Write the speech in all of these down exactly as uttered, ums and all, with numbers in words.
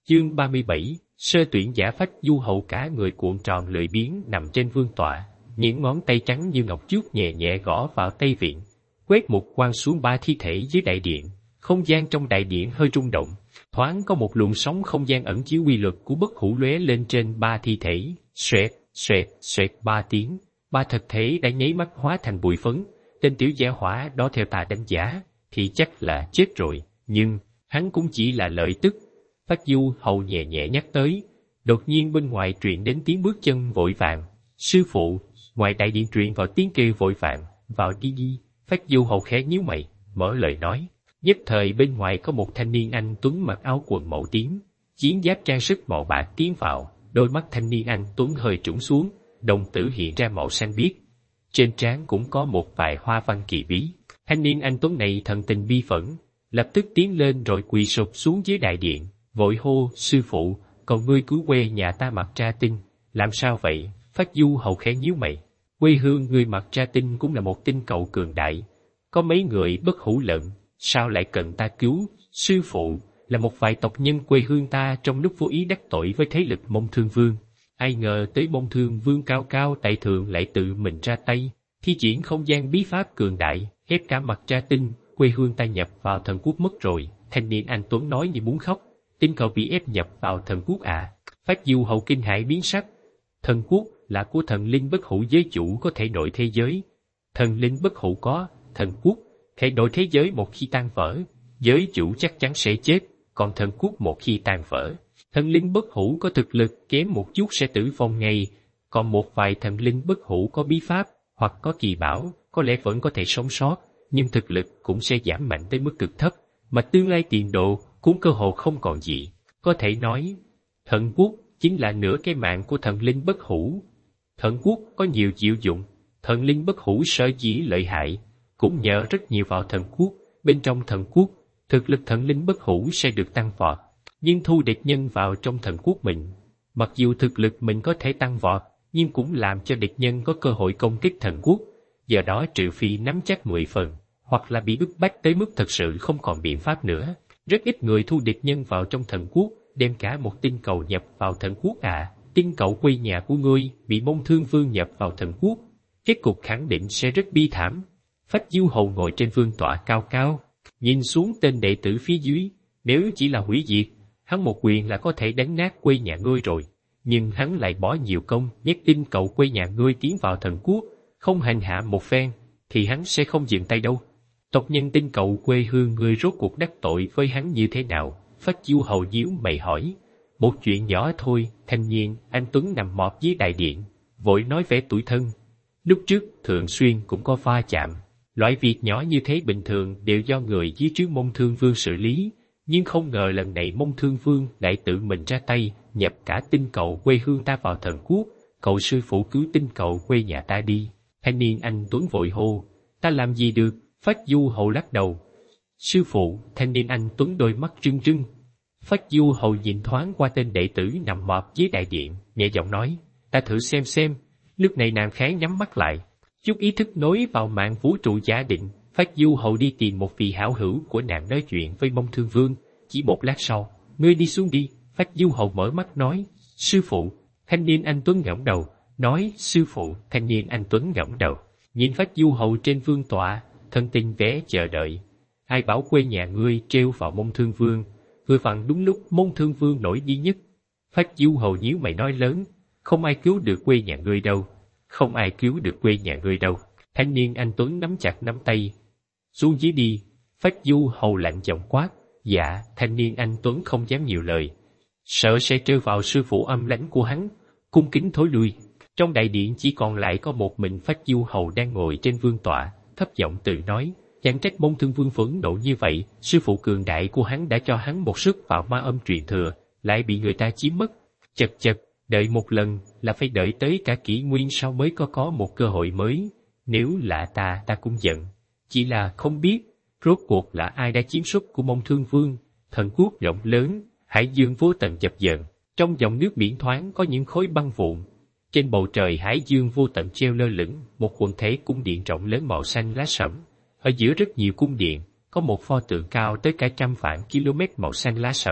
Chương ba mươi bảy, sơ tuyển giả Phách Du Hầu cả người cuộn tròn lười biếng nằm trên vương tọa, những ngón tay trắng như ngọc chuốt nhẹ nhẹ gõ vào tây viện, quét một quang xuống ba thi thể dưới đại điện. Không gian trong đại điện hơi rung động, thoáng có một luồng sóng không gian ẩn chứa quy luật của bất hủ lóe lên trên ba thi thể, xoẹt, xoẹt, xoẹt ba tiếng, ba thực thể đã nháy mắt hóa thành bụi phấn. Tên tiểu gia hỏa đó theo ta đánh giá, thì chắc là chết rồi, nhưng hắn cũng chỉ là lợi tức. Phách Du Hầu nhẹ nhẹ nhắc tới, đột nhiên bên ngoài truyền đến tiếng bước chân vội vàng. Sư phụ, ngoài đại điện truyền vào tiếng kêu vội vàng, vào đi đi. Phách Du Hầu khẽ nhíu mày, mở lời nói. Nhất thời bên ngoài có một thanh niên anh tuấn mặc áo quần màu tím, chiến giáp trang sức màu bạc tiến vào, đôi mắt thanh niên anh tuấn hơi trũng xuống, đồng tử hiện ra màu xanh biếc. Trên trán cũng có một vài hoa văn kỳ bí. Thanh niên anh tuấn này thần tình bi phẫn, lập tức tiến lên rồi quỳ sụp xuống dưới đại điện, vội hô, sư phụ, cầu ngươi cứu quê nhà ta Mặt Tra Tinh. Làm sao vậy? Phách Du Hầu khẽ nhíu mày. Quê hương người Mặt Tra Tinh cũng là một tinh cầu cường đại, có mấy người bất hủ lợn, sao lại cần ta cứu? Sư phụ, là một vài tộc nhân quê hương ta trong lúc vô ý đắc tội với thế lực Mông Thương Vương. Ai ngờ tới Mông Thương Vương cao cao tại thượng lại tự mình ra tay, thi triển không gian bí pháp cường đại, ép cả Mặt Tra Tinh, quê hương ta nhập vào thần quốc mất rồi. Thanh niên anh tuấn nói như muốn khóc. Tinh cầu bị ép nhập vào thần quốc à? Phách Du Hầu kinh hãi biến sắc. Thần quốc là của thần linh bất hủ giới chủ có thể đổi thế giới. Thần linh bất hủ có, thần quốc thể đổi thế giới một khi tan vỡ, giới chủ chắc chắn sẽ chết, còn thần quốc một khi tan vỡ, thần linh bất hủ có thực lực kém một chút sẽ tử vong ngay, còn một vài thần linh bất hủ có bí pháp hoặc có kỳ bảo, có lẽ vẫn có thể sống sót, nhưng thực lực cũng sẽ giảm mạnh tới mức cực thấp, mà tương lai tiền độ cũng cơ hồ không còn gì. Có thể nói, thần quốc chính là nửa cái mạng của thần linh bất hủ. Thần quốc có nhiều diệu dụng, thần linh bất hủ sở dĩ lợi hại, cũng nhờ rất nhiều vào thần quốc. Bên trong thần quốc, thực lực thần linh bất hủ sẽ được tăng vọt, nhưng thu địch nhân vào trong thần quốc mình, mặc dù thực lực mình có thể tăng vọt, nhưng cũng làm cho địch nhân có cơ hội công kích thần quốc. Giờ đó trừ phi nắm chắc mười phần, hoặc là bị bức bách tới mức thật sự không còn biện pháp nữa. Rất ít người thu địch nhân vào trong thần quốc, đem cả một tinh cầu nhập vào thần quốc à? Tinh cầu quê nhà của ngươi bị Mông Thương Vương nhập vào thần quốc, kết cục khẳng định sẽ rất bi thảm. Phách Du Hầu ngồi trên vương tọa cao cao, nhìn xuống tên đệ tử phía dưới. Nếu chỉ là hủy diệt, hắn một quyền là có thể đánh nát quê nhà ngươi rồi. Nhưng hắn lại bỏ nhiều công nhét tinh cầu quê nhà ngươi tiến vào thần quốc, không hành hạ một phen, thì hắn sẽ không dừng tay đâu. Tộc nhân tinh cầu quê hương ngươi rốt cuộc đắc tội với hắn như thế nào? Phách Du Hầu nhíu mày hỏi. Một chuyện nhỏ thôi. Thanh niên anh tuấn nằm mọp dưới đại điện, vội nói vẻ tủi thân. Lúc trước thường xuyên cũng có va chạm, loại việc nhỏ như thế bình thường đều do người dưới trướng Mông Thương Vương xử lý, nhưng không ngờ lần này Mông Thương Vương lại tự mình ra tay, nhập cả tinh cầu quê hương ta vào thần quốc. Cậu sư phụ cứu tinh cầu quê nhà ta đi. Thanh niên anh tuấn vội hô. Ta làm gì được? Phách Du Hầu lắc đầu. Sư phụ, thanh niên anh tuấn đôi mắt rưng rưng. Phách Du Hầu nhìn thoáng qua tên đệ tử nằm mọp dưới đại điện, nhẹ giọng nói, ta thử xem xem. Lúc này nàng kháng nhắm mắt lại, chút ý thức nối vào mạng vũ trụ giả định. Phách Du Hầu đi tìm một vị hảo hữu của nàng nói chuyện với Mông Thương Vương. Chỉ một lát sau, ngươi đi xuống đi. Phách Du Hầu mở mắt nói, sư phụ. Thanh niên anh tuấn ngẩng đầu, nói, sư phụ. Thanh niên anh tuấn ngẩng đầu, nhìn Phách Du Hầu trên vương tọa, thân tình vẻ chờ đợi. Ai bảo quê nhà ngươi treo vào Mông Thương Vương, vừa vặn đúng lúc Mông Thương Vương nổi điên nhất. Phách Du Hầu nhíu mày nói lớn, không ai cứu được quê nhà ngươi đâu, không ai cứu được quê nhà ngươi đâu. Thanh niên anh tuấn nắm chặt nắm tay, xuống dưới đi. Phách Du Hầu lạnh giọng quát. Dạ. Thanh niên anh tuấn không dám nhiều lời, sợ sẽ trêu vào sư phụ âm lãnh của hắn, cung kính thối lui. Trong đại điện chỉ còn lại có một mình Phách Du Hầu đang ngồi trên vương tọa, thấp giọng tự nói, chẳng trách Mông Thương Vương phẫn nộ như vậy, sư phụ cường đại của hắn đã cho hắn một sức vào ma âm truyền thừa, lại bị người ta chiếm mất. Chật chật, đợi một lần là phải đợi tới cả kỷ nguyên sau mới có có một cơ hội mới. Nếu là ta, ta cũng giận, chỉ là không biết rốt cuộc là ai đã chiếm suất của Mông Thương Vương. Thần quốc rộng lớn, hải dương vô tận dập dờn, trong dòng nước biển thoáng có những khối băng vụn. Trên bầu trời hải dương vô tận treo lơ lửng một quần thể cung điện rộng lớn màu xanh lá sẫm. Ở giữa rất nhiều cung điện, có một pho tượng cao tới cả trăm vạn km màu xanh lá sẫm.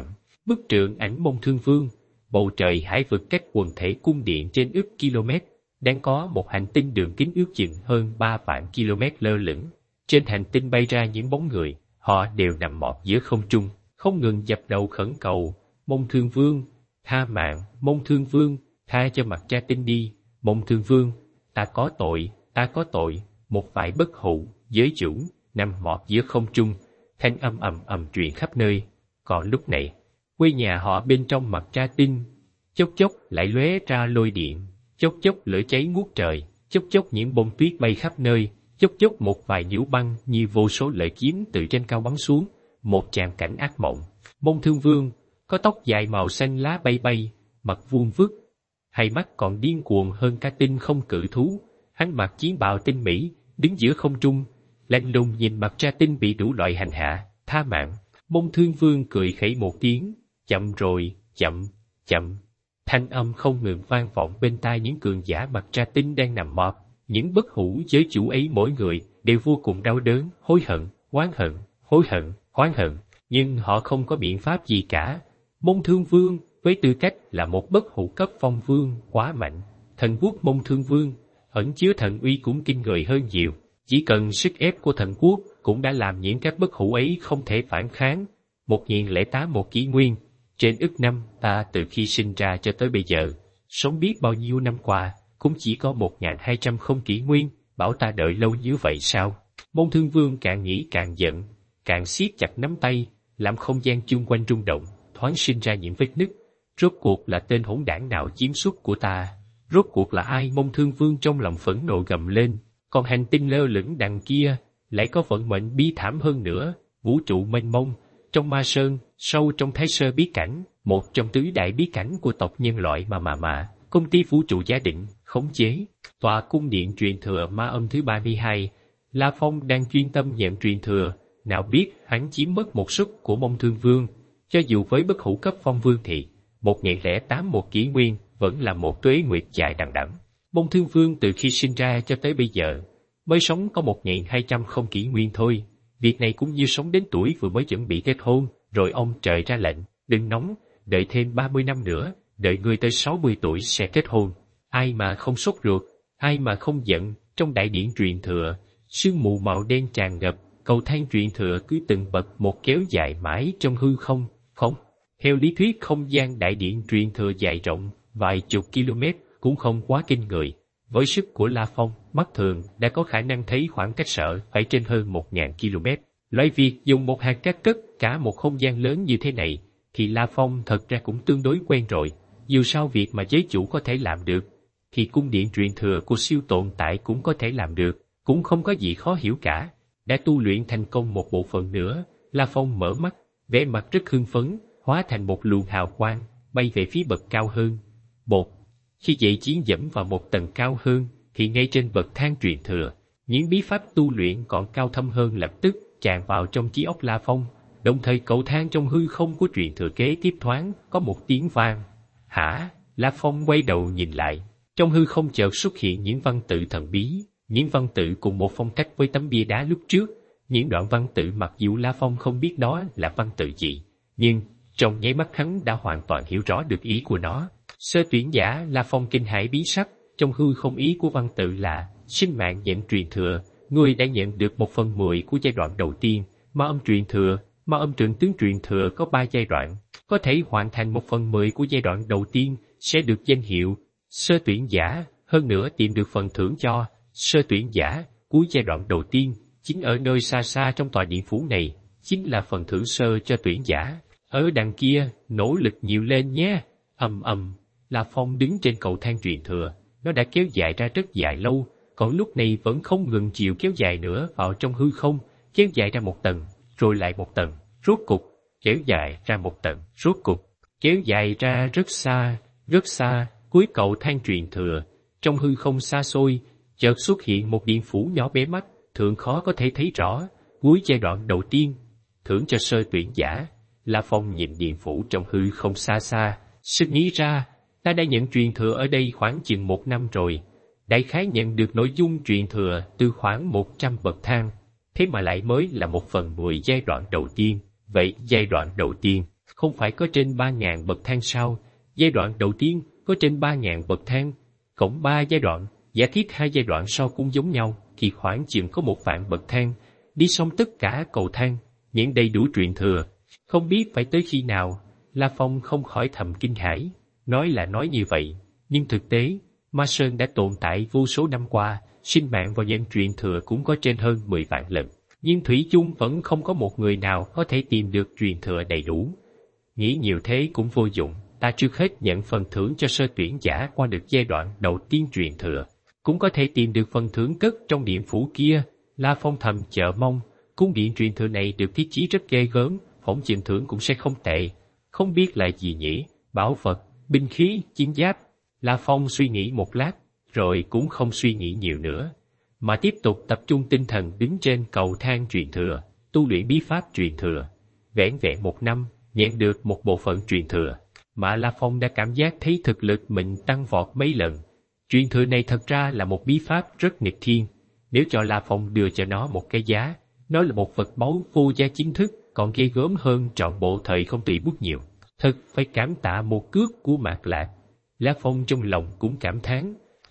Bức trượng ảnh Mông Thương Vương, bầu trời hải vực cách quần thể cung điện trên ước km, đang có một hành tinh đường kính ước chừng hơn ba vạn km lơ lửng. Trên hành tinh bay ra những bóng người, họ đều nằm mọt giữa không trung, không ngừng dập đầu khẩn cầu, Mông Thương Vương, tha mạng, Mông Thương Vương, tha cho mặt cha tinh đi, Mông Thương Vương, ta có tội, ta có tội, một vài bất hủ, giới chủ, nằm mọt giữa không trung, thanh âm ầm ầm truyền khắp nơi. Còn lúc này, quê nhà họ bên trong mặt cha tinh, chốc chốc lại lóe ra lôi điện, chốc chốc lửa cháy ngút trời, chốc chốc những bông tuyết bay khắp nơi, chốc chốc một vài nhiễu băng như vô số lợi kiếm từ trên cao bắn xuống, một tràng cảnh ác mộng. Mông Thương Vương, có tóc dài màu xanh lá bay bay, mặt vuông vức, hai mắt còn điên cuồng hơn cả tinh không cự thú, hắn mặc chiến bào tinh mỹ, đứng giữa không trung, lạnh lùng nhìn mặt cha tinh bị đủ loại hành hạ, tha mạng. Mông Thương Vương cười khẩy một tiếng, chậm rồi, chậm, chậm. Thanh âm không ngừng vang vọng bên tai những cường giả mặt cha tinh đang nằm mọt. Những bất hủ giới chủ ấy mỗi người đều vô cùng đau đớn, hối hận, oán hận, hối hận, oán hận, nhưng họ không có biện pháp gì cả. Mông Thương Vương, với tư cách là một bất hủ cấp phong vương, quá mạnh. Thần quốc Mông Thương Vương, ẩn chứa thần uy cũng kinh người hơn nhiều. Chỉ cần sức ép của thần quốc cũng đã làm những các bất hủ ấy không thể phản kháng. Một nghìn lẻ tám một kỷ nguyên, trên ức năm ta từ khi sinh ra cho tới bây giờ, sống biết bao nhiêu năm qua, cũng chỉ có một nghìn hai trăm không kỷ nguyên, bảo ta đợi lâu như vậy sao? Mông Thương Vương càng nghĩ càng giận, càng siết chặt nắm tay, làm không gian chung quanh rung động, thoáng sinh ra những vết nứt. Rốt cuộc là tên hỗn đảng nào chiếm suất của ta? Rốt cuộc là ai? Mông Thương Vương trong lòng phẫn nộ gầm lên. Còn hành tinh lơ lửng đằng kia, lại có vận mệnh bi thảm hơn nữa, vũ trụ mênh mông, trong ma sơn, sâu trong thái sơ bí cảnh, một trong tứ đại bí cảnh của tộc nhân loại mà mà mà, công ty vũ trụ gia định, khống chế, tòa cung điện truyền thừa ma âm thứ ba mươi hai, La Phong đang chuyên tâm nhận truyền thừa, nào biết hắn chiếm mất một suất của Mông Thương Vương, cho dù với bất hủ cấp phong vương thì, một nghìn lẻ tám một kỷ nguyên, vẫn là một tuế nguyệt dài đằng đẵng. Mông Thương Vương từ khi sinh ra cho tới bây giờ, mới sống có một nghìn hai trăm không kỷ nguyên thôi. Việc này cũng như sống đến tuổi vừa mới chuẩn bị kết hôn, rồi ông trời ra lệnh, đừng nóng, đợi thêm ba mươi năm nữa, đợi ngươi tới sáu mươi tuổi sẽ kết hôn. Ai mà không sốt ruột, ai mà không giận. Trong đại điển truyền thừa, sương mù màu đen tràn ngập, cầu thang truyền thừa cứ từng bậc một kéo dài mãi trong hư không. Không, theo lý thuyết không gian đại điển truyền thừa dài rộng, vài chục km, cũng không quá kinh người. Với sức của La Phong, mắt thường đã có khả năng thấy khoảng cách sợ phải trên hơn một nghìn km. Loại việc dùng một hạt cát cất cả một không gian lớn như thế này, thì La Phong thật ra cũng tương đối quen rồi. Dù sao việc mà giới chủ có thể làm được, thì cung điện truyền thừa của siêu tồn tại cũng có thể làm được, cũng không có gì khó hiểu cả. Đã tu luyện thành công một bộ phận nữa, La Phong mở mắt, vẻ mặt rất hưng phấn, hóa thành một luồng hào quang, bay về phía bậc cao hơn. Bột. Khi dậy chiến dẫm vào một tầng cao hơn, thì ngay trên bậc thang truyền thừa, những bí pháp tu luyện còn cao thâm hơn lập tức tràn vào trong trí óc La Phong, đồng thời cầu thang trong hư không của truyền thừa kế tiếp thoáng có một tiếng vang. Hả? La Phong quay đầu nhìn lại, trong hư không chợt xuất hiện những văn tự thần bí, những văn tự cùng một phong cách với tấm bia đá lúc trước. Những đoạn văn tự mặc dù La Phong không biết đó là văn tự gì, nhưng trong nháy mắt hắn đã hoàn toàn hiểu rõ được ý của nó. Sơ tuyển giả La Phong kinh hãi bí sắc, trong hư không ý của văn tự là sinh mạng nhận truyền thừa, ngươi đã nhận được một phần mười của giai đoạn đầu tiên. Ma âm truyền thừa, ma âm trượng tướng truyền thừa có ba giai đoạn, có thể hoàn thành một phần mười của giai đoạn đầu tiên sẽ được danh hiệu sơ tuyển giả, hơn nữa tìm được phần thưởng cho sơ tuyển giả cuối giai đoạn đầu tiên. Chính ở nơi xa xa trong tòa điện phủ này, chính là phần thưởng sơ cho tuyển giả. Ở đằng kia, nỗ lực nhiều lên nhé. Ầm ầm, La Phong đứng trên cầu thang truyền thừa, nó đã kéo dài ra rất dài lâu, còn lúc này vẫn không ngừng chịu kéo dài nữa vào trong hư không, kéo dài ra một tầng, rồi lại một tầng, rốt cục, kéo dài ra một tầng, rốt cục, kéo dài ra rất xa, rất xa. Cuối cầu thang truyền thừa, trong hư không xa xôi, chợt xuất hiện một điện phủ nhỏ bé mắt, thường khó có thể thấy rõ. Cuối giai đoạn đầu tiên, thưởng cho sơ tuyển giả. La Phong nhìn điện phủ trong hư không xa xa, sực nghĩ ra, ta đã nhận truyền thừa ở đây khoảng chừng một năm rồi, đại khái nhận được nội dung truyền thừa từ khoảng một trăm bậc thang, thế mà lại mới là một phần mười giai đoạn đầu tiên. Vậy giai đoạn đầu tiên Không phải có trên ba ngàn bậc thang sao? Giai đoạn đầu tiên có trên ba ngàn bậc thang, cộng ba giai đoạn, giả thiết hai giai đoạn sau cũng giống nhau, thì khoảng chừng có một vạn bậc thang, đi xong tất cả cầu thang, những đầy đủ truyền thừa. Không biết phải tới khi nào, La Phong không khỏi thầm kinh hãi, nói là nói như vậy, nhưng thực tế, Ma Sơn đã tồn tại vô số năm qua, sinh mạng vào nhân truyền thừa cũng có trên hơn mười vạn lần, nhưng thủy chung vẫn không có một người nào có thể tìm được truyền thừa đầy đủ. Nghĩ nhiều thế cũng vô dụng, ta trước hết nhận phần thưởng cho sơ tuyển giả qua được giai đoạn đầu tiên truyền thừa, cũng có thể tìm được phần thưởng cất trong điện phủ kia. La Phong thầm chờ mong, cung điện truyền thừa này được thiết trí rất ghê gớm, phỏng chừng thưởng cũng sẽ không tệ. Không biết là gì nhỉ? Bảo vật, binh khí, chiến giáp. La Phong suy nghĩ một lát, rồi cũng không suy nghĩ nhiều nữa, mà tiếp tục tập trung tinh thần đứng trên cầu thang truyền thừa, tu luyện bí pháp truyền thừa. Vẻn vẹn một năm, nhận được một bộ phận truyền thừa, mà La Phong đã cảm giác thấy thực lực mình tăng vọt mấy lần. Truyền thừa này thật ra là một bí pháp rất nghịch thiên, nếu cho La Phong đưa cho nó một cái giá, nó là một vật báu vô giá chính thức, còn ghê gớm hơn trọn bộ thời không tùy bút nhiều. Thật phải cảm tạ một cước của Mạc Lạc. La Phong trong lòng cũng cảm thán,